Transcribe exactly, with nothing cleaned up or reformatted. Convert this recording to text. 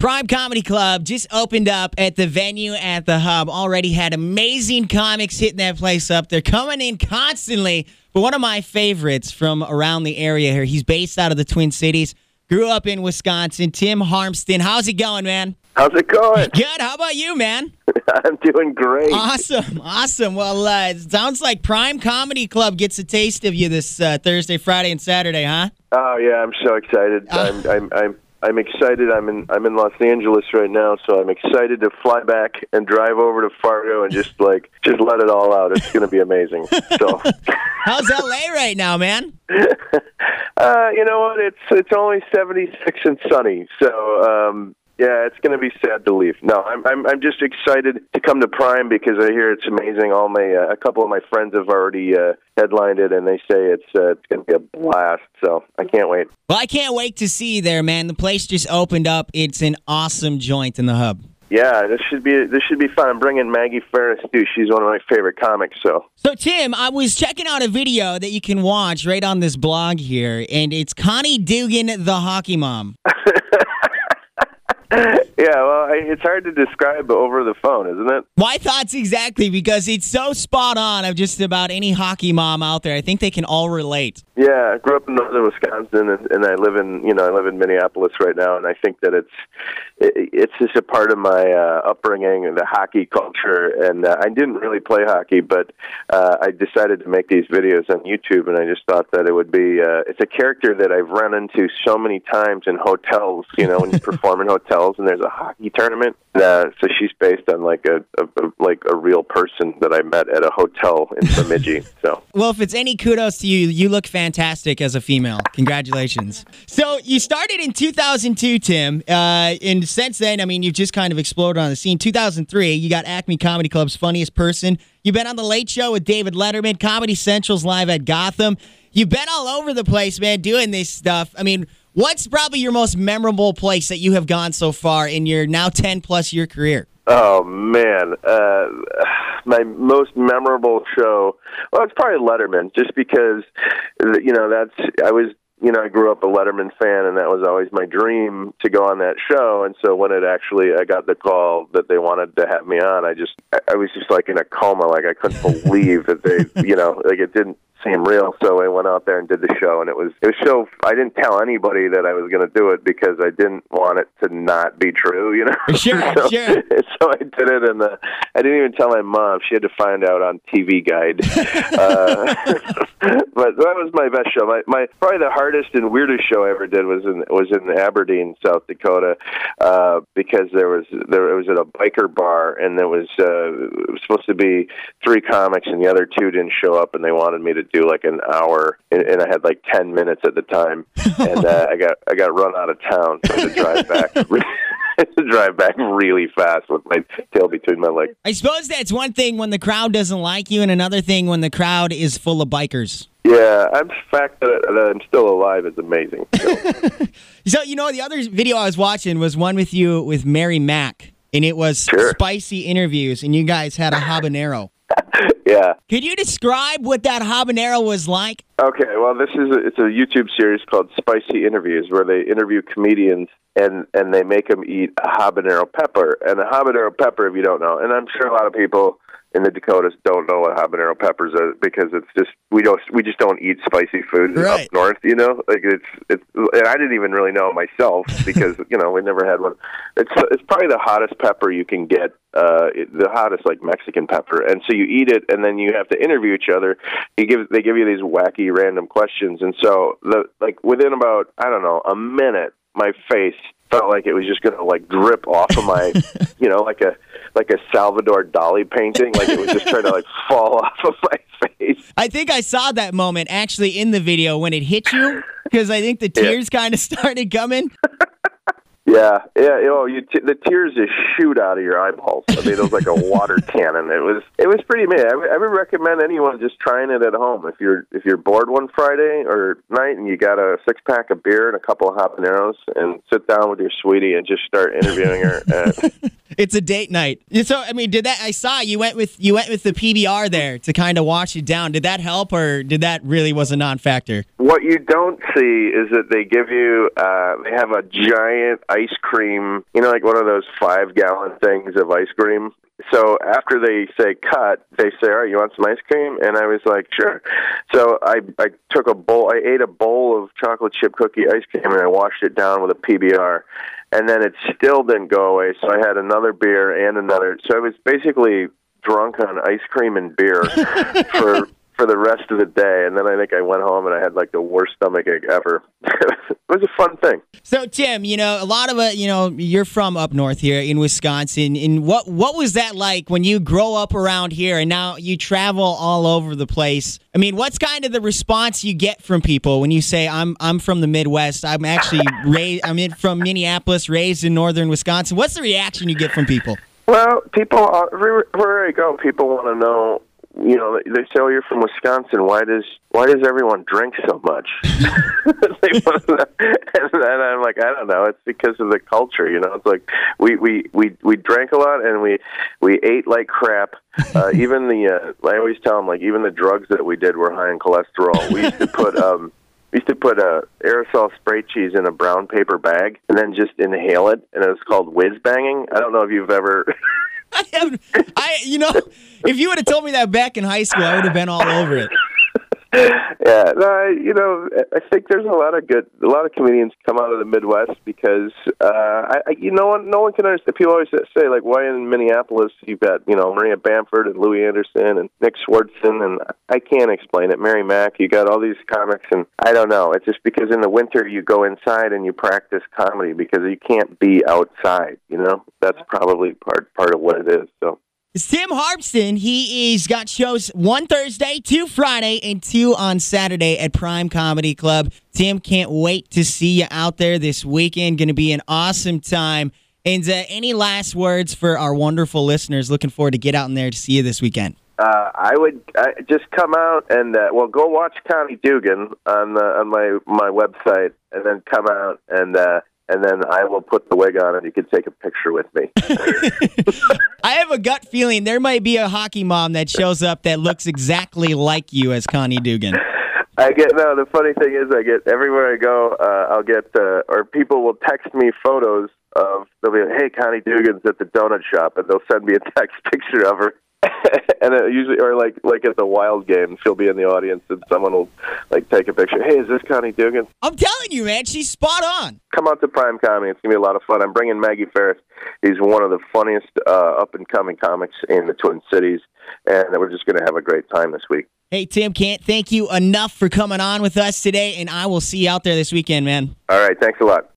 Prime Comedy Club just opened up at the venue at the Hub. Already had amazing comics hitting that place up. They're coming in constantly. But one of my favorites from around the area here, he's based out of the Twin Cities, grew up in Wisconsin, Tim Harmston. How's it going, man? How's it going? Good. How about you, man? I'm doing great. Awesome. Awesome. Well, uh, it sounds like Prime Comedy Club gets a taste of you this uh, Thursday, Friday, and Saturday, huh? Oh, yeah, I'm so excited. Uh, I'm, I'm, I'm, I'm excited. I'm in, I'm in Los Angeles right now, so I'm excited to fly back and drive over to Fargo and just like just let it all out. It's going to be amazing. So, how's L A right now, man? uh, you know what? It's it's only seventy-six and sunny, so. Um, Yeah, it's going to be sad to leave. No, I'm I'm I'm just excited to come to Prime because I hear it's amazing. All my uh, a couple of my friends have already uh, headlined it, and they say it's uh, it's going to be a blast. So I can't wait. Well, I can't wait to see you there, man. The place just opened up. It's an awesome joint in the Hub. Yeah, this should be this should be fun. I'm bringing Maggie Ferris too. She's one of my favorite comics. So, so Tim, I was checking out a video that you can watch right on this blog here, and it's Connie Dugan, the hockey mom. Yeah, well, I, it's hard to describe over the phone, isn't it? My thoughts exactly, because it's so spot on of just about any hockey mom out there. I think they can all relate. Yeah, I grew up in northern Wisconsin, and, and I live in you know I live in Minneapolis right now, and I think that it's it, it's just a part of my uh, upbringing and the hockey culture. And uh, I didn't really play hockey, but uh, I decided to make these videos on YouTube, and I just thought that it would be uh, it's a character that I've run into so many times in hotels. You know, when you perform in hotels, and there's a hockey tournament. Uh, so she's based on like a, a, a like a real person that I met at a hotel in Bemidji. So, well, if it's any kudos to you, you look fantastic as a female. Congratulations. So you started in two thousand two, Tim. Uh, and since then, I mean, you've just kind of exploded on the scene. two thousand three, you got Acme Comedy Club's Funniest Person. You've been on The Late Show with David Letterman, Comedy Central's Live at Gotham. You've been all over the place, man, doing this stuff. I mean, what's probably your most memorable place that you have gone so far in your now ten-plus year career? Oh, man. Uh, my most memorable show, well, it's probably Letterman, just because, you know, that's, I was, you know, I grew up a Letterman fan, and that was always my dream to go on that show. And so when it actually, I got the call that they wanted to have me on, I just, I was just like in a coma. Like I couldn't believe that they, you know, like it didn't seem real. So I went out there and did the show, and it was, it was so, I didn't tell anybody that I was going to do it because I didn't want it to not be true, you know? Sure, so, sure. So I did it, and uh, I didn't even tell my mom. She had to find out on T V Guide. uh, but that was my best show. My, my probably the hardest and weirdest show I ever did was in was in Aberdeen, South Dakota, uh, because there was there it was at a biker bar, and there was uh, it was supposed to be three comics, and the other two didn't show up, and they wanted me to do like an hour, and, and I had like ten minutes at the time, and uh, I got I got run out of town, so I had to drive back. to drive back really fast with my tail between my legs. I suppose that's one thing when the crowd doesn't like you, and another thing when the crowd is full of bikers. Yeah, I'm, the fact that, that I'm still alive is amazing. So. So, you know, the other video I was watching was one with you with Mary Mack, and it was sure. Spicy Interviews, and you guys had a habanero. Yeah. Could you describe what that habanero was like? Okay, well, this is a, it's a YouTube series called Spicy Interviews, where they interview comedians and and they make them eat a habanero pepper. And a habanero pepper, if you don't know, and I'm sure a lot of people in the Dakotas don't know what habanero peppers are because it's just we don't we just don't eat spicy food right. up north, you know. Like it's it's and I didn't even really know it myself because you know we never had one. It's it's probably the hottest pepper you can get, uh, the hottest like Mexican pepper. And so you eat it, and then you have to interview each other. You give they give you these wacky random questions, and so the like within about I don't know a minute, my face felt like it was just going to like drip off of my, you know, like a like a Salvador Dali painting, like it was just trying to like fall off of my face. I think I saw that moment actually in the video when it hit you, because I think the tears yeah. kind of started coming. Yeah, yeah, you know, you t- the tears just shoot out of your eyeballs. I mean, it was like a water cannon. It was, it was pretty amazing. I, w- I would recommend anyone just trying it at home. If you're, if you're bored one Friday or night and you got a six pack of beer and a couple of habaneros, and sit down with your sweetie and just start interviewing her. And It's a date night. So, I mean, did that? I saw you went with you went with the P B R there to kind of wash it down. Did that help, or did that really was a non-factor? What you don't see is that they give you, uh, they have a giant ice cream, you know, like one of those five-gallon things of ice cream. So after they say cut, they say, all right, you want some ice cream? And I was like, sure. So I, I took a bowl, I ate a bowl of chocolate chip cookie ice cream, and I washed it down with a P B R. And then it still didn't go away, so I had another beer and another. So I was basically drunk on ice cream and beer for for the rest of the day. And then I think I went home and I had like the worst stomachache ever. It was a fun thing. So, Tim, you know, a lot of it, you know, you're from up north here in Wisconsin. And what what was that like when you grow up around here and now you travel all over the place? I mean, what's kind of the response you get from people when you say, I'm I'm from the Midwest, I'm actually raised, I'm in, from Minneapolis, raised in northern Wisconsin? What's the reaction you get from people? Well, people, wherever I go, people want to know, you know, they say, oh, you're from Wisconsin. Why does why does everyone drink so much? They want to know. And I'm like, I don't know. It's because of the culture, you know. It's like we we, we, we drank a lot and we, we ate like crap. Uh, even the, uh, I always tell them, like, even the drugs that we did were high in cholesterol. We used to put... um. We used to put a aerosol spray cheese in a brown paper bag and then just inhale it, and it was called whiz banging. I don't know if you've ever. I have, I you know, if you would have told me that back in high school, I would have been all over it. Yeah, no, I, you know, I think there's a lot of good, a lot of comedians come out of the Midwest because, uh, I, I, you know, no one can understand. People always say, like, why in Minneapolis you've got, you know, Maria Bamford and Louis Anderson and Nick Swartzen, and I can't explain it. Mary Mack, you got all these comics, and I don't know. It's just because in the winter you go inside and you practice comedy because you can't be outside. You know, that's probably part part of what it is. So. It's Tim Harpston. He is got shows one Thursday, two Friday, and two on Saturday at Prime Comedy Club. Tim, can't wait to see you out there this weekend. Going to be an awesome time. And uh, any last words for our wonderful listeners looking forward to get out in there to see you this weekend? Uh, I would I, just come out and, uh, well, go watch Connie Dugan on, the, on my, my website, and then come out and... Uh, And then I will put the wig on and you can take a picture with me. I have a gut feeling there might be a hockey mom that shows up that looks exactly like you as Connie Dugan. I get, no, the funny thing is I get, everywhere I go, uh, I'll get, uh, or people will text me photos of, they'll be like, hey, Connie Dugan's at the donut shop, and they'll send me a text picture of her. And it usually, or like like at the Wild game, she'll be in the audience and someone will like take a picture. Hey, is this Connie Dugan? I'm telling you, man, she's spot on. Come out to Prime Comedy. It's going to be a lot of fun. I'm bringing Maggie Ferris. He's one of the funniest uh, up-and-coming comics in the Twin Cities, and we're just going to have a great time this week. Hey, Tim, can't thank you enough for coming on with us today, and I will see you out there this weekend, man. All right, thanks a lot.